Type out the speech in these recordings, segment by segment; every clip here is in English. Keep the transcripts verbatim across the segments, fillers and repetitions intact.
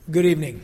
Good evening.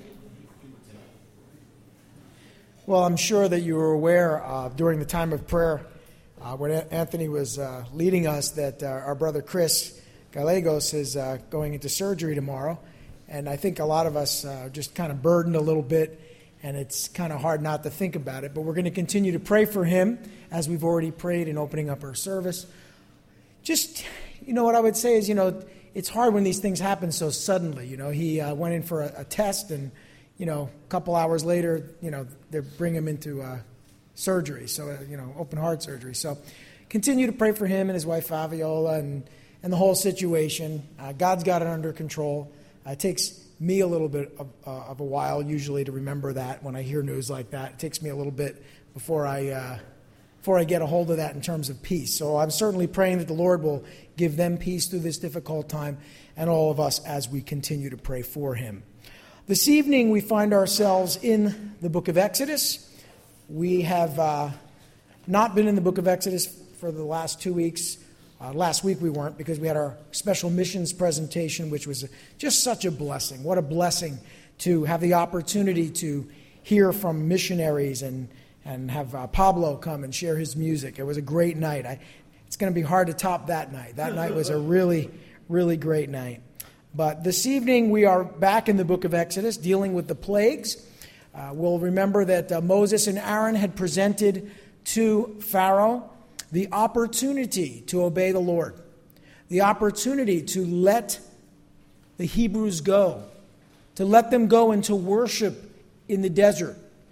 Well, I'm sure that you were aware uh, during the time of prayer uh, when Anthony was uh, leading us that uh, our brother Chris Gallegos is uh, going into surgery tomorrow. And I think a lot of us uh, just kind of burdened a little bit, and it's kind of hard not to think about it. But we're going to continue to pray for him as we've already prayed in opening up our service. Just, you know, what I would say is, you know, it's hard when these things happen so suddenly. You know, he uh, went in for a, a test, and, you know, a couple hours later, you know, they bring him into uh, surgery, so, uh, you know, open heart surgery. So continue to pray for him and his wife, Fabiola, and, and the whole situation. Uh, God's got it under control. Uh, it takes me a little bit of, uh, of a while usually to remember that when I hear news like that. It takes me a little bit before I... Uh, before I get a hold of that in terms of peace. So I'm certainly praying that the Lord will give them peace through this difficult time, and all of us as we continue to pray for him. This evening we find ourselves in the book of Exodus. We have uh, not been in the book of Exodus for the last two weeks. Uh, last week we weren't because we had our special missions presentation, which was just such a blessing. What a blessing to have the opportunity to hear from missionaries and and have uh, Pablo come and share his music. It was a great night. I, it's going to be hard to top that night. That night was a really, really great night. But this evening we are back in the book of Exodus dealing with the plagues. Uh, we'll remember that uh, Moses and Aaron had presented to Pharaoh the opportunity to obey the Lord, the opportunity to let the Hebrews go, to let them go and to worship in the desert.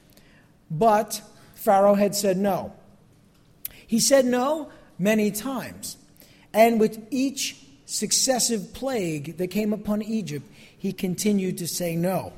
But Pharaoh had said no. He said no many times. And with each successive plague that came upon Egypt, he continued to say no.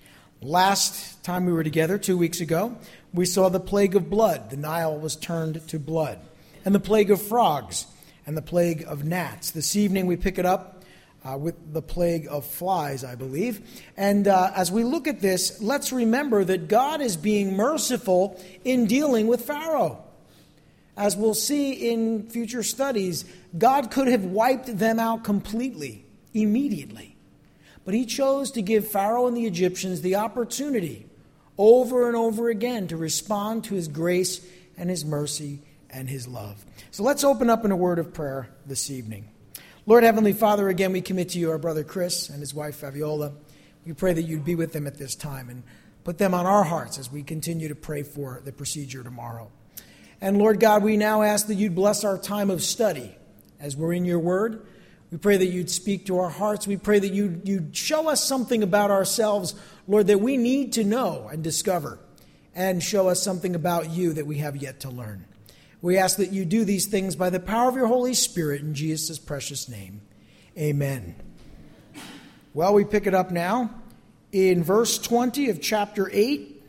Last time we were together, two weeks ago, we saw the plague of blood. The Nile was turned to blood. And the plague of frogs and the plague of gnats. This evening we pick it up Uh, with the plague of flies, I believe. And uh, as we look at this, let's remember that God is being merciful in dealing with Pharaoh. As we'll see in future studies, God could have wiped them out completely, immediately. But he chose to give Pharaoh and the Egyptians the opportunity over and over again to respond to his grace and his mercy and his love. So let's open up in a word of prayer this evening. Lord Heavenly Father, again we commit to you our brother Chris and his wife Fabiola. We pray that you'd be with them at this time and put them on our hearts as we continue to pray for the procedure tomorrow. And Lord God, we now ask that you'd bless our time of study as we're in your word. We pray that you'd speak to our hearts. We pray that you'd, you'd show us something about ourselves, Lord, that we need to know and discover, and show us something about you that we have yet to learn. We ask that you do these things by the power of your Holy Spirit in Jesus' precious name. Amen. Well, we pick it up now in verse twenty of chapter eight.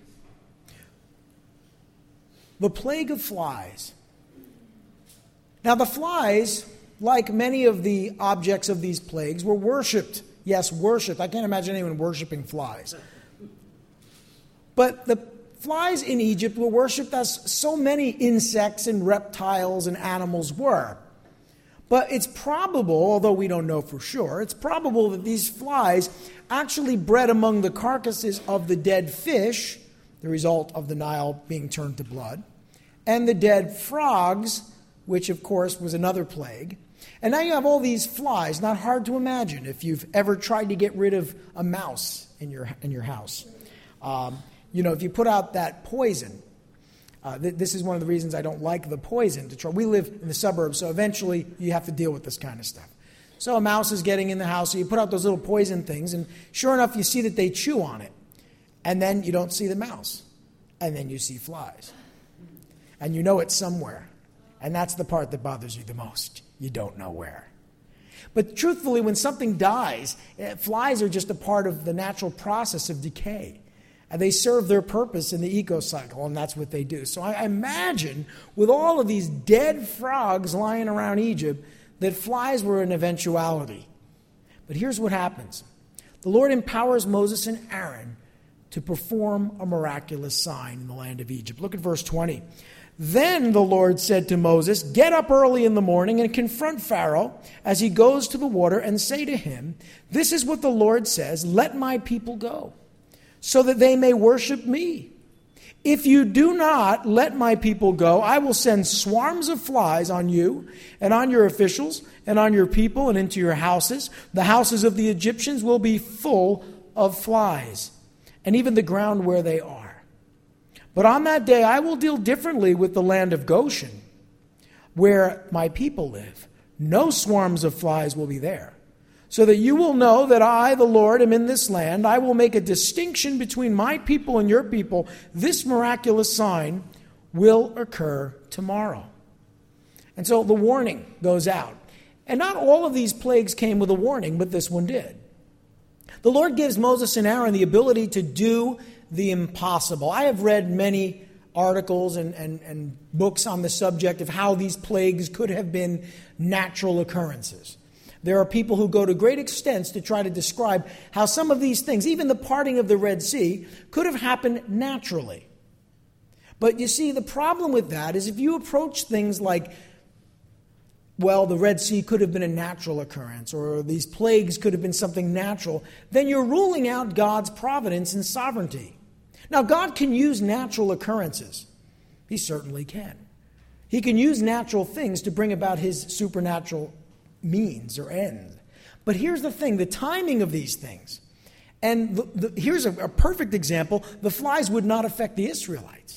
The plague of flies. Now the flies, like many of the objects of these plagues, were worshipped. Yes, worshipped. I can't imagine anyone worshiping flies. But the flies in Egypt were worshipped as so many insects and reptiles and animals were. But it's probable, although we don't know for sure, it's probable that these flies actually bred among the carcasses of the dead fish, the result of the Nile being turned to blood, and the dead frogs, which of course was another plague. And now you have all these flies, not hard to imagine if you've ever tried to get rid of a mouse in your, in your house. Um, You know, if you put out that poison, uh, th- this is one of the reasons I don't like the poison. To try. We live in the suburbs, so eventually you have to deal with this kind of stuff. So a mouse is getting in the house, so you put out those little poison things, and sure enough, you see that they chew on it. And then you don't see the mouse. And then you see flies. And you know it's somewhere. And that's the part that bothers you the most. You don't know where. But truthfully, when something dies, flies are just a part of the natural process of decay. And they serve their purpose in the ecocycle, and that's what they do. So I imagine, with all of these dead frogs lying around Egypt, that flies were an eventuality. But here's what happens. The Lord empowers Moses and Aaron to perform a miraculous sign in the land of Egypt. Look at verse twenty. Then the Lord said to Moses, "Get up early in the morning and confront Pharaoh as he goes to the water and say to him, 'This is what the Lord says, let my people go, so that they may worship me. If you do not let my people go, I will send swarms of flies on you and on your officials and on your people and into your houses. The houses of the Egyptians will be full of flies, and even the ground where they are. But on that day I will deal differently with the land of Goshen, where my people live. No swarms of flies will be there. So that you will know that I, the Lord, am in this land. I will make a distinction between my people and your people. This miraculous sign will occur tomorrow.'" And so the warning goes out. And not all of these plagues came with a warning, but this one did. The Lord gives Moses and Aaron the ability to do the impossible. I have read many articles and, and, and books on the subject of how these plagues could have been natural occurrences. There are people who go to great extents to try to describe how some of these things, even the parting of the Red Sea, could have happened naturally. But you see, the problem with that is if you approach things like, well, the Red Sea could have been a natural occurrence, or these plagues could have been something natural, then you're ruling out God's providence and sovereignty. Now, God can use natural occurrences. He certainly can. He can use natural things to bring about his supernatural means or end. But here's the thing, the timing of these things. And the, the, here's a, a perfect example. The flies would not affect the Israelites.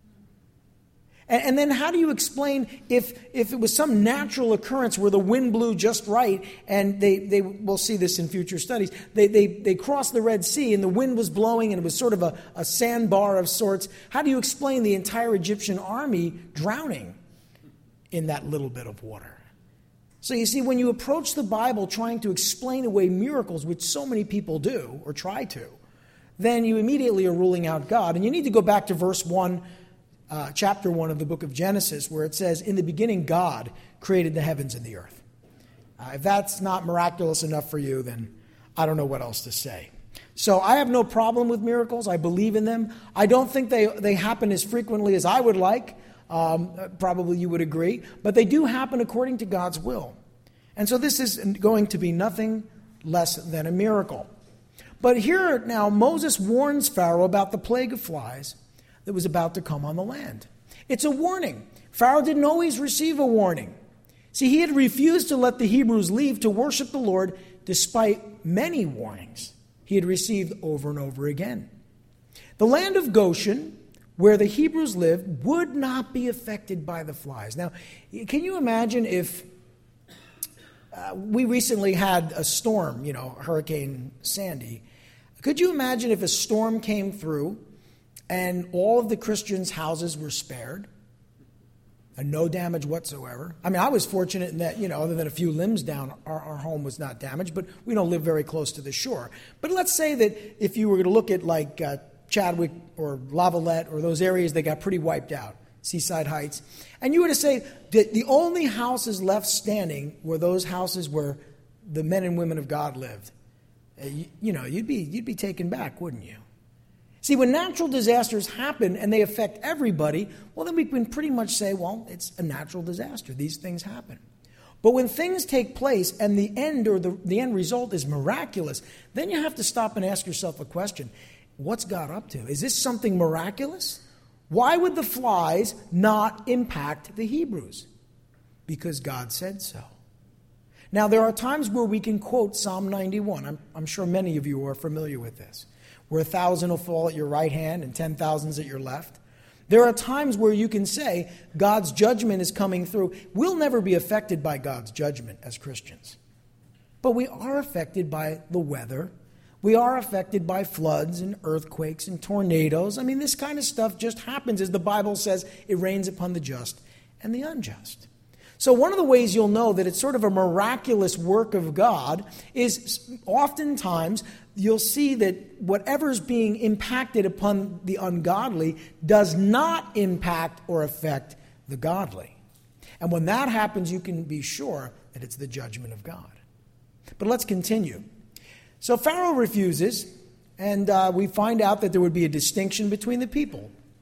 And, and then how do you explain if, if it was some natural occurrence where the wind blew just right, and they, they we'll see this in future studies, they, they, they crossed the Red Sea and the wind was blowing and it was sort of a, a sandbar of sorts. How do you explain the entire Egyptian army drowning in that little bit of water? So you see, when you approach the Bible trying to explain away miracles, which so many people do, or try to, then you immediately are ruling out God. And you need to go back to verse one, uh, chapter one of the book of Genesis, where it says, "In the beginning God created the heavens and the earth." Uh, if that's not miraculous enough for you, then I don't know what else to say. So I have no problem with miracles. I believe in them. I don't think they, they happen as frequently as I would like. Um, probably you would agree. But they do happen according to God's will. And so this is going to be nothing less than a miracle. But here now, Moses warns Pharaoh about the plague of flies that was about to come on the land. It's a warning. Pharaoh didn't always receive a warning. See, he had refused to let the Hebrews leave to worship the Lord despite many warnings he had received over and over again. The land of Goshen, where the Hebrews lived, would not be affected by the flies. Now, can you imagine if uh, we recently had a storm, you know, Hurricane Sandy. Could you imagine if a storm came through and all of the Christians' houses were spared and no damage whatsoever? I mean, I was fortunate in that, you know, other than a few limbs down, our, our home was not damaged, but we don't live very close to the shore. But let's say that if you were to look at like uh, Chadwick or Lavalette or those areas that got pretty wiped out, Seaside Heights, and you were to say that the only houses left standing were those houses where the men and women of God lived, you, you know, you'd be you'd be taken back, wouldn't you? See, when natural disasters happen and they affect everybody, well, then we can pretty much say, well, it's a natural disaster. These things happen. But when things take place and the end or the, the end result is miraculous, then you have to stop and ask yourself a question. What's God up to? Is this something miraculous? Why would the flies not impact the Hebrews? Because God said so. Now, there are times where we can quote Psalm ninety-one. I'm, I'm sure many of you are familiar with this. Where a thousand will fall at your right hand and ten thousands at your left. There are times where you can say God's judgment is coming through. We'll never be affected by God's judgment as Christians. But we are affected by the weather. We are affected by floods and earthquakes and tornadoes. I mean, this kind of stuff just happens. As the Bible says, it rains upon the just and the unjust. So one of the ways you'll know that it's sort of a miraculous work of God is oftentimes you'll see that whatever's being impacted upon the ungodly does not impact or affect the godly. And when that happens, you can be sure that it's the judgment of God. But let's continue. So Pharaoh refuses, and uh, we find out that there would be a distinction between the people.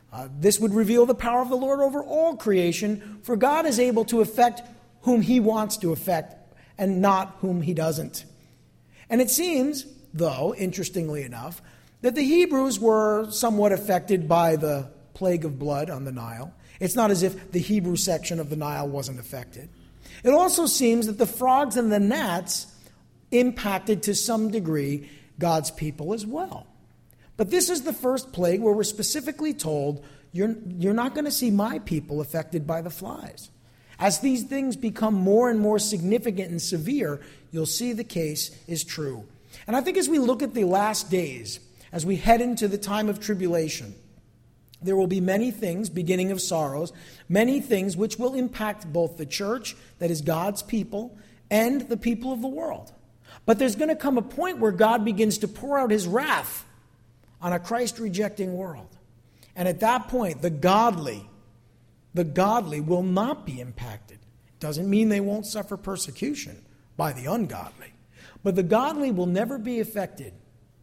Uh, this would reveal the power of the Lord over all creation, for God is able to affect whom he wants to affect and not whom he doesn't. And it seems, though, interestingly enough, that the Hebrews were somewhat affected by the plague of blood on the Nile. It's not as if the Hebrew section of the Nile wasn't affected. It also seems that the frogs and the gnats impacted to some degree God's people as well. But this is the first plague where we're specifically told, you're, you're not going to see my people affected by the flies. As these things become more and more significant and severe, you'll see the case is true. And I think as we look at the last days, as we head into the time of tribulation, there will be many things, beginning of sorrows, many things which will impact both the church, that is God's people, and the people of the world. But there's going to come a point where God begins to pour out his wrath on a Christ-rejecting world. And at that point, the godly, the godly will not be impacted. Doesn't mean they won't suffer persecution by the ungodly. But the godly will never be affected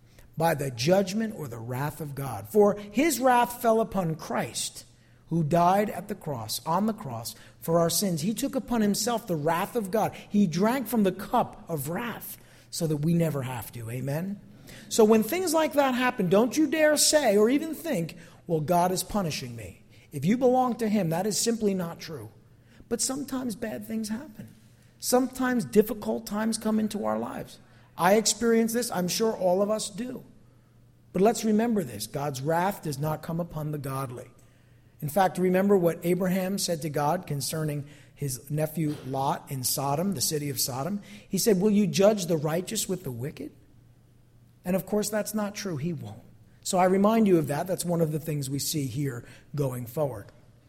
by the judgment or the wrath of God. For his wrath fell upon Christ, who died at the cross, on the cross, for our sins. He took upon himself the wrath of God. He drank from the cup of wrath so that we never have to. Amen? So when things like that happen, don't you dare say or even think, well, God is punishing me. If you belong to him, that is simply not true. But sometimes bad things happen. Sometimes difficult times come into our lives. I experience this. I'm sure all of us do. But let's remember this. God's wrath does not come upon the godly. In fact, remember what Abraham said to God concerning his nephew Lot in Sodom, the city of Sodom. He said, will you judge the righteous with the wicked? And of course, that's not true. He won't. So I remind you of that. That's one of the things we see here going forward.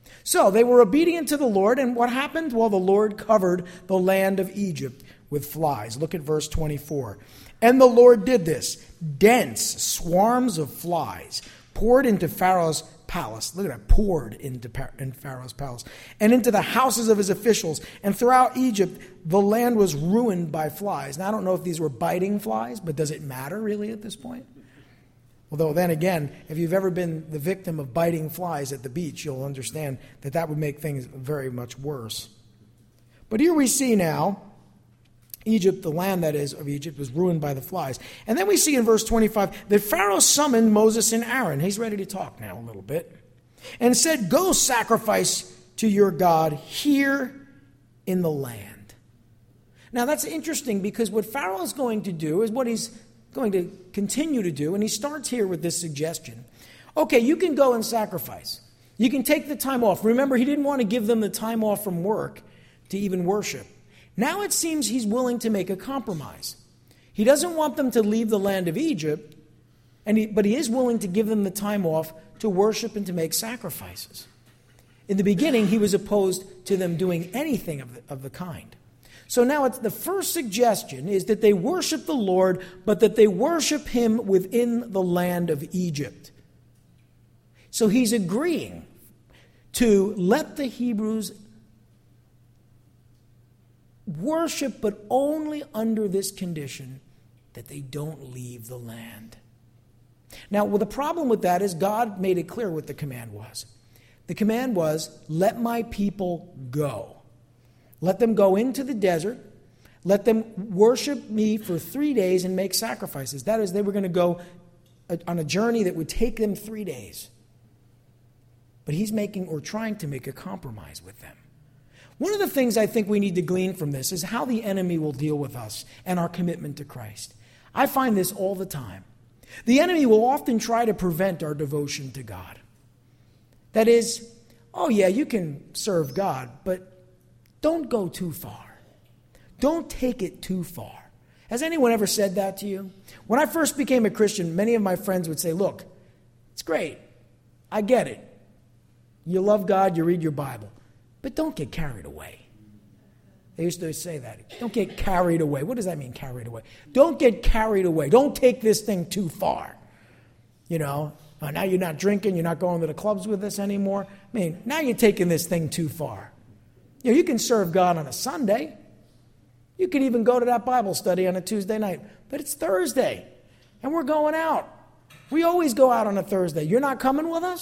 So they were obedient to the Lord, and what happened? Well, the Lord covered the land of Egypt with flies. Look at verse twenty-four. And the Lord did this. Dense swarms of flies poured into Pharaoh's palace. Look at that. Poured into in Pharaoh's palace. And into the houses of his officials. And throughout Egypt, the land was ruined by flies. Now, I don't know if these were biting flies, but does it matter really at this point? Although then again, if you've ever been the victim of biting flies at the beach, you'll understand that that would make things very much worse. But here we see now, Egypt, the land that is of Egypt, was ruined by the flies. And then we see in verse twenty-five that Pharaoh summoned Moses and Aaron. He's ready to talk now a little bit. And said, go sacrifice to your God here in the land. Now that's interesting because what Pharaoh is going to do is what he's going to continue to do. And he starts here with this suggestion. Okay, you can go and sacrifice. You can take the time off. Remember, he didn't want to give them the time off from work to even worship. Now it seems he's willing to make a compromise. He doesn't want them to leave the land of Egypt, and he, but he is willing to give them the time off to worship and to make sacrifices. In the beginning, he was opposed to them doing anything of the, of the kind. So now it's the first suggestion is that they worship the Lord, but that they worship him within the land of Egypt. So he's agreeing to let the Hebrews worship, but only under this condition, that they don't leave the land. Now, well, the problem with that is God made it clear what the command was. The command was, let my people go. Let them go into the desert. Let them worship me for three days and make sacrifices. That is, they were going to go on a journey that would take them three days. But he's making or trying to make a compromise with them. One of the things I think we need to glean from this is how the enemy will deal with us and our commitment to Christ. I find this all the time. The enemy will often try to prevent our devotion to God. That is, oh yeah, you can serve God, but don't go too far. Don't take it too far. Has anyone ever said that to you? When I first became a Christian, many of my friends would say, look, it's great. I get it. You love God, you read your Bible. But don't get carried away. They used to say that. Don't get carried away. What does that mean, carried away? Don't get carried away. Don't take this thing too far. You know, uh, now you're not drinking, you're not going to the clubs with us anymore. I mean, now you're taking this thing too far. You know, you can serve God on a Sunday. You can even go to that Bible study on a Tuesday night. But it's Thursday, and we're going out. We always go out on a Thursday. You're not coming with us?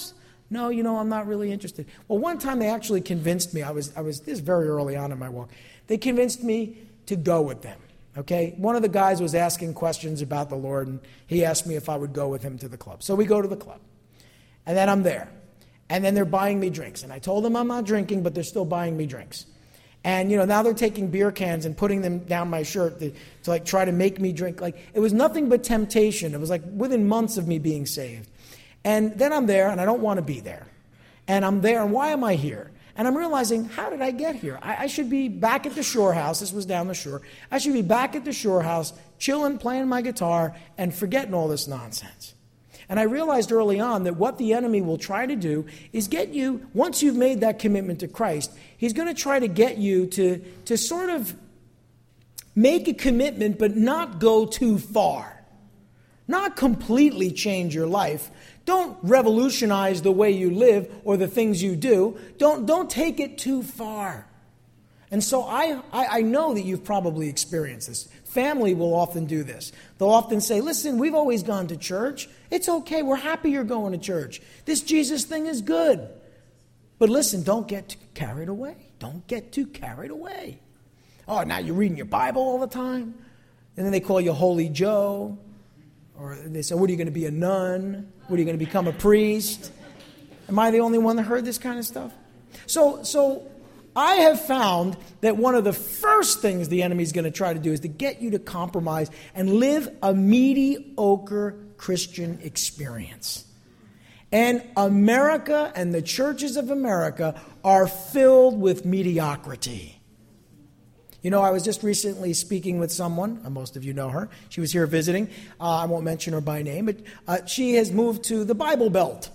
No, you know, I'm not really interested. Well, one time they actually convinced me, I was, I was, this is very early on in my walk, they convinced me to go with them, okay? One of the guys was asking questions about the Lord, and he asked me if I would go with him to the club. So we go to the club, and then I'm there, and then they're buying me drinks. And I told them I'm not drinking, but they're still buying me drinks. And, you know, now they're taking beer cans and putting them down my shirt to, to like, try to make me drink. Like, it was nothing but temptation. It was like within months of me being saved. And then I'm there, and I don't want to be there. And I'm there, and why am I here? And I'm realizing, how did I get here? I, I should be back at the shore house. This was down the shore. I should be back at the shore house, chilling, playing my guitar, and forgetting all this nonsense. And I realized early on that what the enemy will try to do is get you, once you've made that commitment to Christ, he's going to try to get you to, to sort of make a commitment but not go too far. Not completely change your life. Don't revolutionize the way you live or the things you do. Don't, don't take it too far. And so I, I, I know that you've probably experienced this. Family will often do this. They'll often say, listen, we've always gone to church. It's okay. We're happy you're going to church. This Jesus thing is good. But listen, don't get too carried away. Don't get too carried away. Oh, now you're reading your Bible all the time? And then they call you Holy Joe. Or they say, what are you going to be, a nun? What are you going to become, a priest? Am I the only one that heard this kind of stuff? So, so I have found that one of the first things the enemy is going to try to do is to get you to compromise and live a mediocre Christian experience. And America and the churches of America are filled with mediocrity. You know, I was just recently speaking with someone, uh, most of you know her. She was here visiting. Uh, I won't mention her by name, but uh, she has moved to the Bible Belt.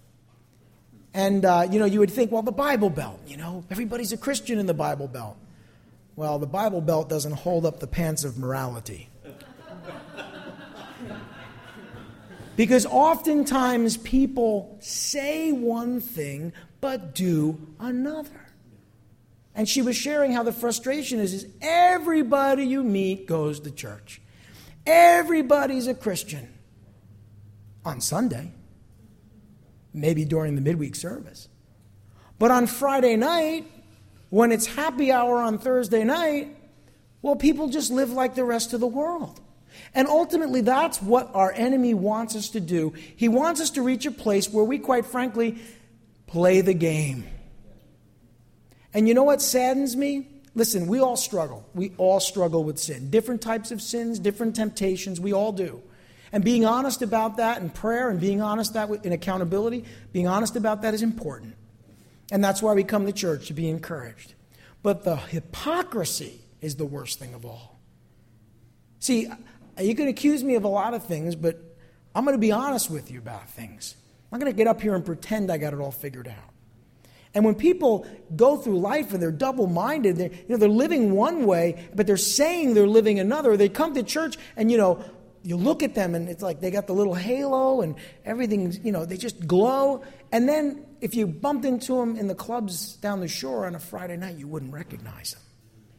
And, uh, you know, you would think, well, the Bible Belt, you know, everybody's a Christian in the Bible Belt. Well, the Bible Belt doesn't hold up the pants of morality. Because oftentimes people say one thing, but do another. And she was sharing how the frustration is, is everybody you meet goes to church. Everybody's a Christian. On Sunday. Maybe during the midweek service. But on Friday night, when it's happy hour on Thursday night, well, people just live like the rest of the world. And ultimately, that's what our enemy wants us to do. He wants us to reach a place where we, quite frankly, play the game. And you know what saddens me? Listen, we all struggle. We all struggle with sin. Different types of sins, different temptations, we all do. And being honest about that in prayer and being honest that in accountability, being honest about that is important. And that's why we come to church, to be encouraged. But the hypocrisy is the worst thing of all. See, you can accuse me of a lot of things, but I'm going to be honest with you about things. I'm not going to get up here and pretend I got it all figured out. And when people go through life and they're double-minded, they're, you know, they're living one way, but they're saying they're living another. They come to church and, you know, you look at them and it's like they got the little halo and everything, you know, they just glow. And then if you bumped into them in the clubs down the shore on a Friday night, you wouldn't recognize them.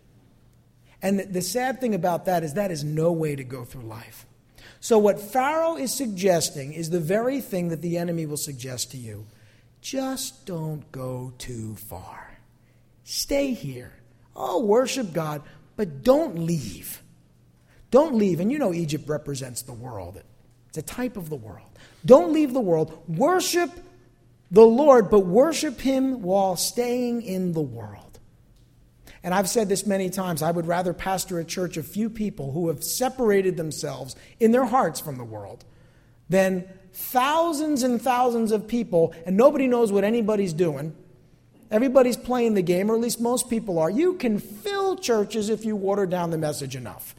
And the, the sad thing about that is that is no way to go through life. So what Pharaoh is suggesting is the very thing that the enemy will suggest to you. Just don't go too far. Stay here. Oh, worship God, but don't leave. Don't leave. And you know Egypt represents the world. It's a type of the world. Don't leave the world. Worship the Lord, but worship Him while staying in the world. And I've said this many times. I would rather pastor a church of few people who have separated themselves in their hearts from the world than thousands and thousands of people, and nobody knows what anybody's doing. Everybody's playing the game, or at least most people are. You can fill churches if you water down the message enough.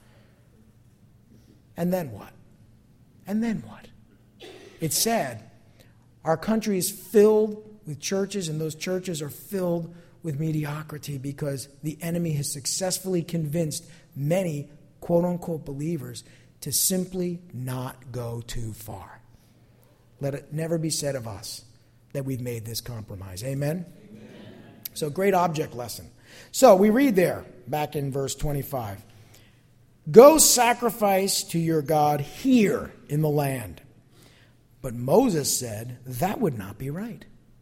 And then what? And then what? It's sad. Our country is filled with churches, and those churches are filled with mediocrity because the enemy has successfully convinced many quote-unquote believers to simply not go too far. Let it never be said of us that we've made this compromise. Amen? Amen? So, great object lesson. So, we read there, back in verse twenty-five. Go sacrifice to your God here in the land. But Moses said, that would not be right.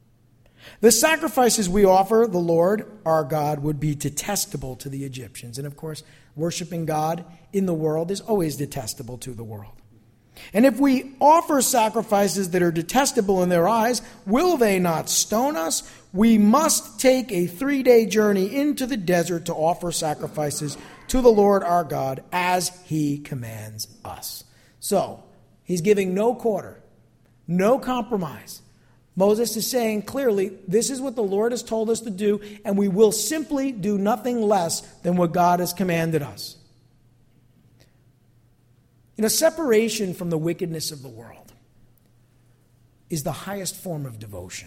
The sacrifices we offer the Lord our God would be detestable to the Egyptians. And of course, worshiping God in the world is always detestable to the world. And if we offer sacrifices that are detestable in their eyes, will they not stone us? We must take a three-day journey into the desert to offer sacrifices to the Lord our God as he commands us. So, he's giving no quarter, no compromise. Moses is saying clearly, this is what the Lord has told us to do, and we will simply do nothing less than what God has commanded us. You know, separation from the wickedness of the world is the highest form of devotion.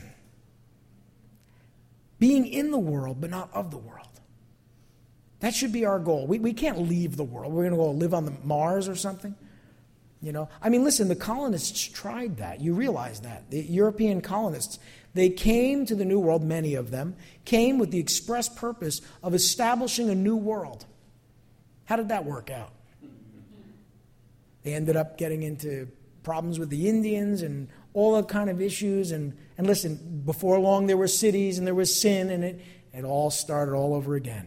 Being in the world, but not of the world. That should be our goal. We, we can't leave the world. We're going to go live on the Mars or something. You know, I mean, listen, the colonists tried that. You realize that. The European colonists, they came to the New World, many of them, came with the express purpose of establishing a new world. How did that work out? They ended up getting into problems with the Indians and all that kind of issues. And, and listen, before long there were cities and there was sin, and it, it all started all over again.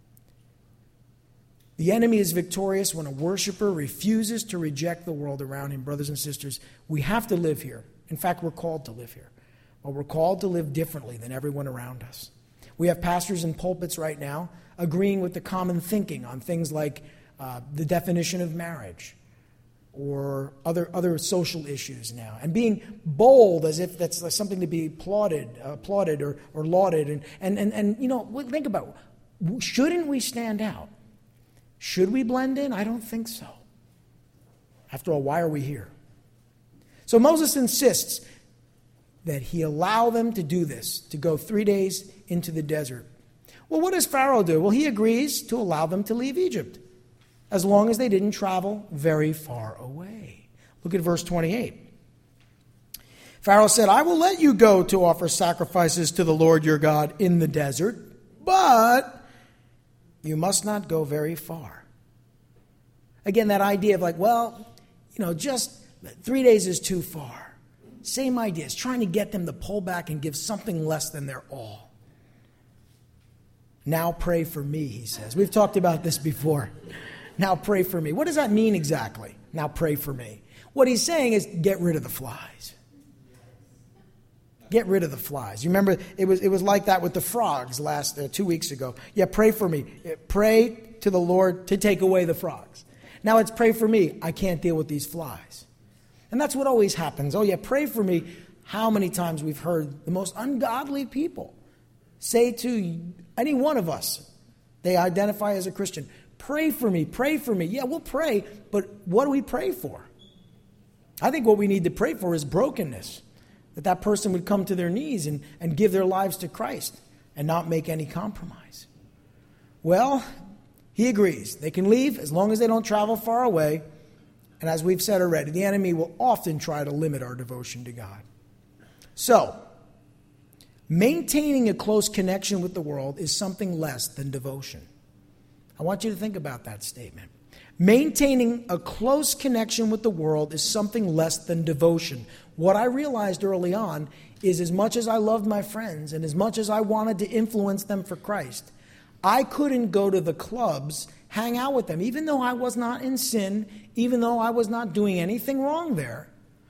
The enemy is victorious when a worshiper refuses to reject the world around him. Brothers and sisters, we have to live here. In fact, we're called to live here. But we're called to live differently than everyone around us. We have pastors in pulpits right now agreeing with the common thinking on things like uh, the definition of marriage or other other social issues now, and being bold as if that's something to be applauded, uh, applauded or, or lauded. And, and, and, and, you know, think about it. Shouldn't we stand out? Should we blend in? I don't think so. After all, why are we here? So Moses insists that he allow them to do this, to go three days into the desert. Well, what does Pharaoh do? Well, he agrees to allow them to leave Egypt, as long as they didn't travel very far away. Look at verse twenty-eight. Pharaoh said, I will let you go to offer sacrifices to the Lord your God in the desert, but you must not go very far. Again, that idea of like, well, you know, just three days is too far. Same idea. It's trying to get them to pull back and give something less than their all. Now pray for me, he says. We've talked about this before. Now pray for me. What does that mean exactly? Now pray for me. What he's saying is get rid of the flies. Get rid of the flies. You remember it was it was like that with the frogs last uh, two weeks ago. Yeah, pray for me. Pray to the Lord to take away the frogs. Now it's pray for me. I can't deal with these flies. And that's what always happens. Oh yeah, pray for me. How many times we've heard the most ungodly people say to any one of us, they identify as a Christian, pray for me, pray for me. Yeah, we'll pray, but what do we pray for? I think what we need to pray for is brokenness. That that person would come to their knees and, and give their lives to Christ and not make any compromise. Well, he agrees. They can leave as long as they don't travel far away. And as we've said already, the enemy will often try to limit our devotion to God. So, maintaining a close connection with the world is something less than devotion. I want you to think about that statement. Maintaining a close connection with the world is something less than devotion. What I realized early on is as much as I loved my friends and as much as I wanted to influence them for Christ, I couldn't go to the clubs, hang out with them, even though I was not in sin, even though I was not doing anything wrong there.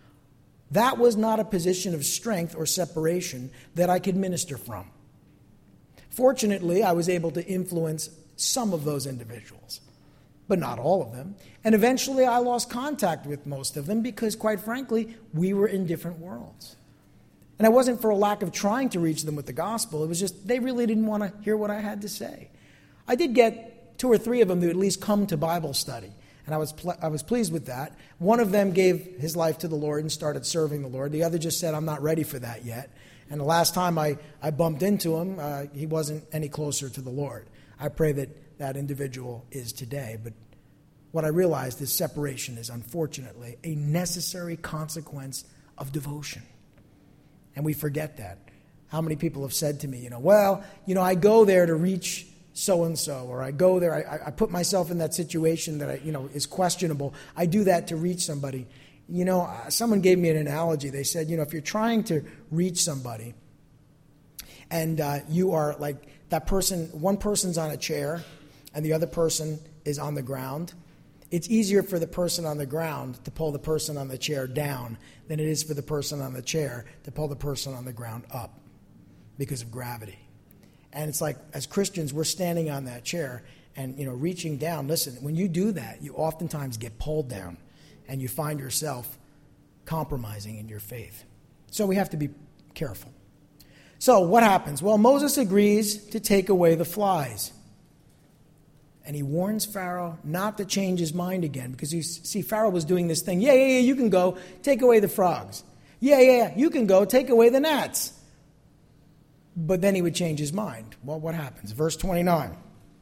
That was not a position of strength or separation that I could minister from. Fortunately, I was able to influence some of those individuals, but not all of them. And eventually I lost contact with most of them because, quite frankly, we were in different worlds. And it wasn't for a lack of trying to reach them with the gospel. It was just they really didn't want to hear what I had to say. I did get two or three of them to at least come to Bible study, and I was pl- I was pleased with that. One of them gave his life to the Lord and started serving the Lord. The other just said, I'm not ready for that yet. And the last time I, I bumped into him, uh, he wasn't any closer to the Lord. I pray that that individual is today, but what I realized is separation is unfortunately a necessary consequence of devotion. And we forget that. How many people have said to me, you know, well, you know, I go there to reach so-and-so, or I go there, I, I put myself in that situation that, I, you know, is questionable. I do that to reach somebody. You know, someone gave me an analogy. They said, you know, if you're trying to reach somebody, and uh, you are like that person, one person's on a chair and the other person is on the ground, it's easier for the person on the ground to pull the person on the chair down than it is for the person on the chair to pull the person on the ground up because of gravity. And it's like, as Christians, we're standing on that chair and, you know, reaching down. Listen, when you do that, you oftentimes get pulled down and you find yourself compromising in your faith. So we have to be careful. So what happens? Well, Moses agrees to take away the flies. And he warns Pharaoh not to change his mind again, because you see, Pharaoh was doing this thing. Yeah, yeah, yeah, you can go. Take away the frogs. Yeah, yeah, yeah, you can go. Take away the gnats. But then he would change his mind. Well, what happens? Verse twenty-nine.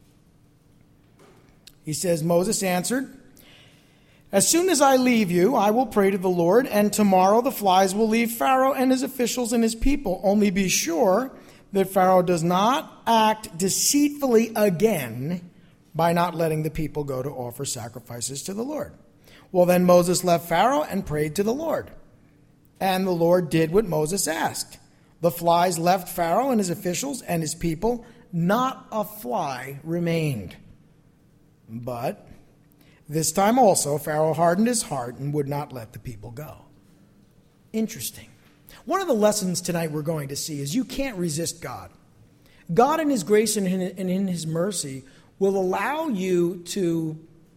He says, Moses answered, as soon as I leave you, I will pray to the Lord, and tomorrow the flies will leave Pharaoh and his officials and his people. Only be sure that Pharaoh does not act deceitfully again by not letting the people go to offer sacrifices to the Lord. Well, then Moses left Pharaoh and prayed to the Lord. And the Lord did what Moses asked. The flies left Pharaoh and his officials and his people. Not a fly remained. But this time also, Pharaoh hardened his heart and would not let the people go. Interesting. One of the lessons tonight we're going to see is you can't resist God. God in his grace and in his mercy will allow you to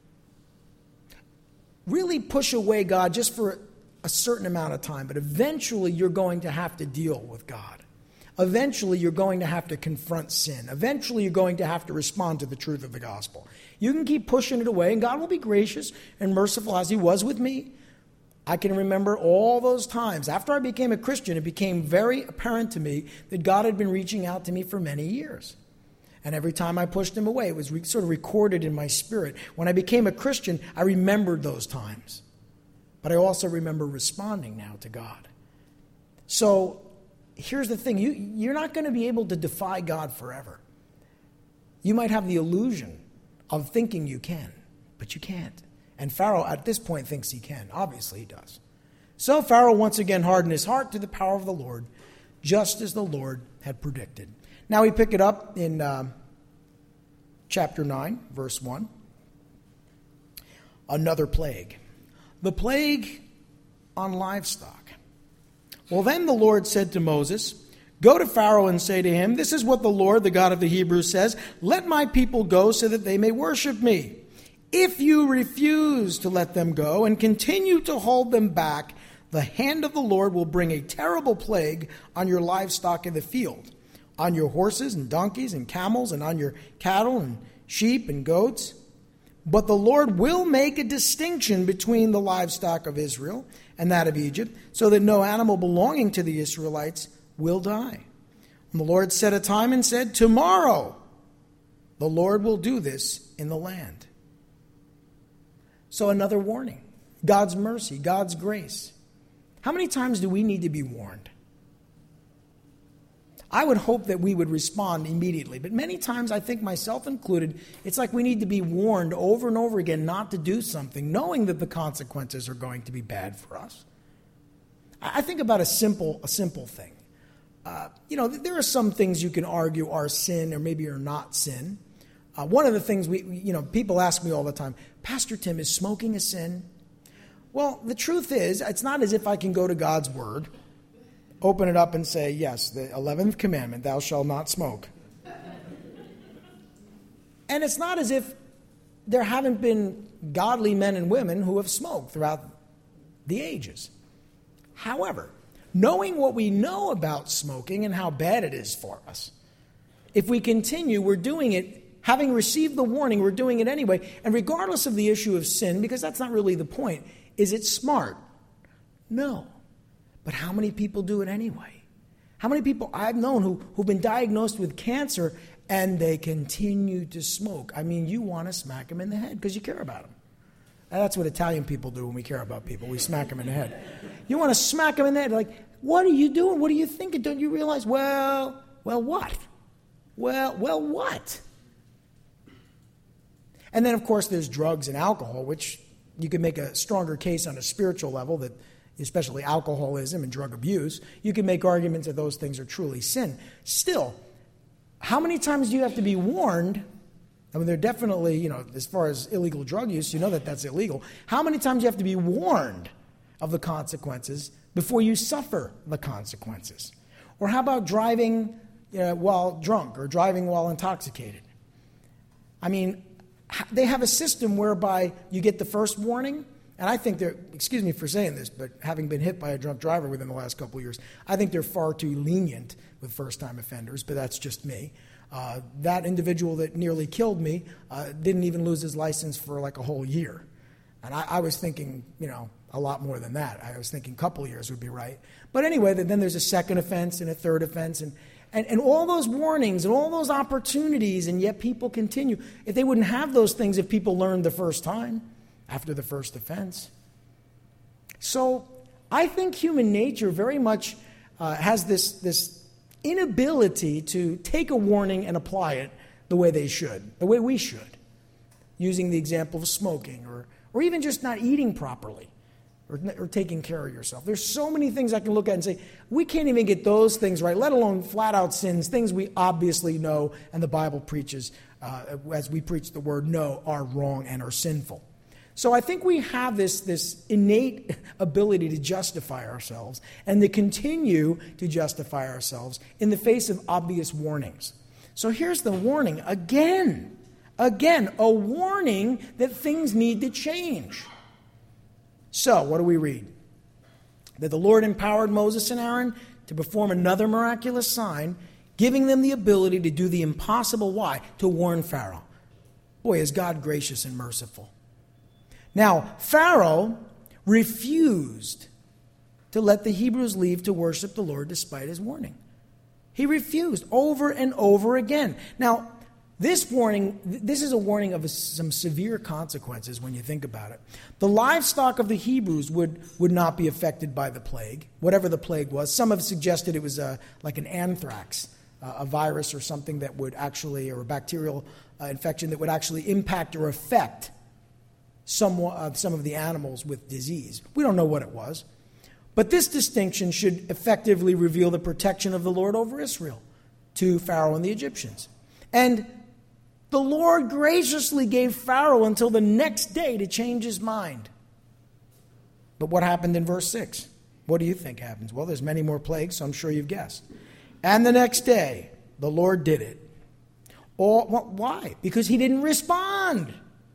really push away God just for a certain amount of time. But eventually you're going to have to deal with God. Eventually you're going to have to confront sin. Eventually you're going to have to respond to the truth of the gospel. You can keep pushing it away, and God will be gracious and merciful as he was with me. I can remember all those times. After I became a Christian, it became very apparent to me that God had been reaching out to me for many years. And every time I pushed him away, it was re- sort of recorded in my spirit. When I became a Christian, I remembered those times. But I also remember responding now to God. So here's the thing. You, you're not going to be able to defy God forever. You might have the illusion of thinking you can, but you can't. And Pharaoh at this point thinks he can. Obviously he does. So Pharaoh once again hardened his heart to the power of the Lord, just as the Lord had predicted. Now we pick it up in uh, chapter nine, verse one. Another plague. The plague on livestock. Well, then the Lord said to Moses, go to Pharaoh and say to him, this is what the Lord, the God of the Hebrews, says. Let my people go so that they may worship me. If you refuse to let them go and continue to hold them back, the hand of the Lord will bring a terrible plague on your livestock in the field, on your horses and donkeys and camels, and on your cattle and sheep and goats. But the Lord will make a distinction between the livestock of Israel and that of Egypt, so that no animal belonging to the Israelites will die. And the Lord set a time and said, tomorrow the Lord will do this in the land. So another warning. God's mercy, God's grace. How many times do we need to be warned? I would hope that we would respond immediately. But many times, I think myself included, it's like we need to be warned over and over again not to do something, knowing that the consequences are going to be bad for us. I think about a simple, a simple thing. Uh, you know, there are some things you can argue are sin or maybe are not sin. Uh, one of the things we, you know, people ask me all the time, Pastor Tim, is smoking a sin? Well, the truth is, it's not as if I can go to God's word, open it up and say, yes, the eleventh commandment, thou shalt not smoke. And it's not as if there haven't been godly men and women who have smoked throughout the ages. However, knowing what we know about smoking and how bad it is for us, if we continue, we're doing it, having received the warning, we're doing it anyway. And regardless of the issue of sin, because that's not really the point, is it smart? No. But how many people do it anyway? How many people I've known who, who've been diagnosed with cancer and they continue to smoke? I mean, you want to smack them in the head because you care about them. And that's what Italian people do when we care about people. We smack them in the head. You want to smack them in the head. Like, what are you doing? What are you thinking? Don't you realize, well, well, what? Well, well, what? And then, of course, there's drugs and alcohol, which you can make a stronger case on a spiritual level that, especially alcoholism and drug abuse, you can make arguments that those things are truly sin. Still, how many times do you have to be warned? I mean, they're definitely, you know, as far as illegal drug use, you know that that's illegal. How many times do you have to be warned of the consequences before you suffer the consequences? Or how about driving uh, while drunk or driving while intoxicated? I mean, they have a system whereby you get the first warning, and I think they're, excuse me for saying this, but having been hit by a drunk driver within the last couple of years, I think they're far too lenient with first-time offenders, but that's just me. Uh, that individual that nearly killed me uh, didn't even lose his license for like a whole year. And I, I was thinking, you know, a lot more than that. I was thinking a couple years would be right. But anyway, then there's a second offense and a third offense, and, and, and all those warnings and all those opportunities, and yet people continue. If they wouldn't have those things if people learned the first time, after the first offense. So I think human nature very much uh, has this, this inability to take a warning and apply it the way they should, the way we should, using the example of smoking or, or even just not eating properly or, or taking care of yourself. There's so many things I can look at and say, we can't even get those things right, let alone flat-out sins, things we obviously know and the Bible preaches, uh, as we preach the word no, are wrong and are sinful. So I think we have this, this innate ability to justify ourselves and to continue to justify ourselves in the face of obvious warnings. So here's the warning again. Again, a warning that things need to change. So what do we read? That the Lord empowered Moses and Aaron to perform another miraculous sign, giving them the ability to do the impossible. Why? To warn Pharaoh. Boy, is God gracious and merciful. Now, Pharaoh refused to let the Hebrews leave to worship the Lord despite his warning. He refused over and over again. Now, this warning, this is a warning of some severe consequences when you think about it. The livestock of the Hebrews would, would not be affected by the plague, whatever the plague was. Some have suggested it was a, like an anthrax, uh, a virus or something that would actually, or a bacterial uh, infection that would actually impact or affect Some, uh, some of the animals with disease. We don't know what it was. But this distinction should effectively reveal the protection of the Lord over Israel to Pharaoh and the Egyptians. And the Lord graciously gave Pharaoh until the next day to change his mind. But what happened in verse six? What do you think happens? Well, there's many more plagues, so I'm sure you've guessed. And the next day, the Lord did it. All, why? Because he didn't respond.